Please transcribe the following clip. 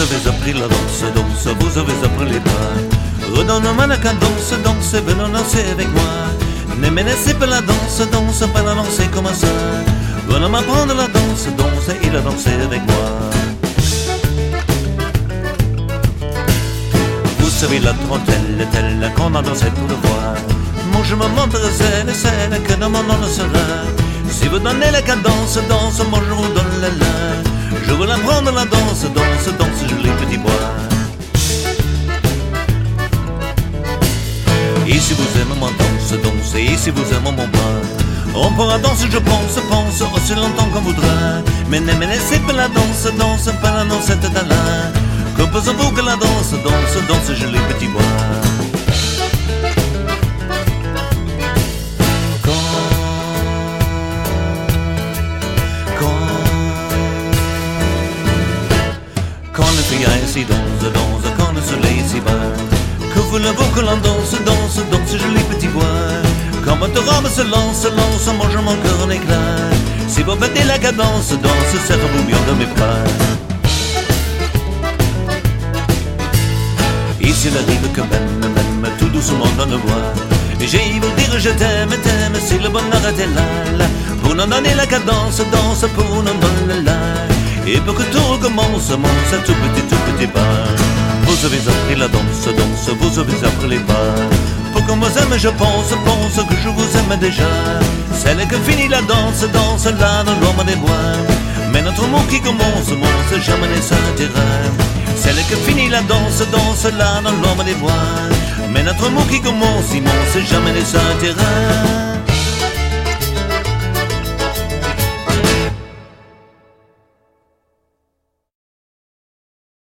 avez appris la danse, danse, vous avez appris les pas. Redonne-moi la cadence, danse, venez danser avec moi. Ne me laissez pas la danse, danse, pas la danser comme ça. Venez m'apprendre la danse, danse, et la danser avec moi. Vous savez la trentaine, telle qu'on a dansé pour le voir. Moi je me montrerai celle que dans mon nom sera. Si vous donnez la cadence, danse, moi je vous donne la la. Je veux l'apprendre la danse, danse, danse, je les petits bois. Et si vous aimez ma danse, danse, et si vous aimez mon pas, on pourra danser, je pense, aussi longtemps qu'on voudra. Mais ne me laissez pas la danse, danse, pas la danse, c'est là. Composez-vous que la danse, danse, danse, je les petits bois. Quand le feuillage s'y danse, danse, quand le soleil s'y bat, que voulez-vous que l'on danse, danse, danse, je les petits bois. Quand votre robe se lance, lance, mange mon cœur en éclat. Si vous battez la cadence, danse, serrez-vous bien dans mes bras. Ici arrive que même, tout doucement dans le bois. Et j'ai vous dire je t'aime, t'aime, si le bonheur était là. Pour nous donner la cadence, danse, pour nous donner la. Et pour que tout recommence, monce, tout petit pas. Vous avez appris la danse, danse, vous avez appris les pas. Pour qu'on vous aime, je pense que je vous aime déjà. Celle que finit la danse, danse là dans l'homme des bois. Mais notre mot qui commence, jamais ne s'arrêtera. Celle que finit la danse, danse là dans l'homme des bois. Mais notre mot qui commence, jamais ne s'arrêtera.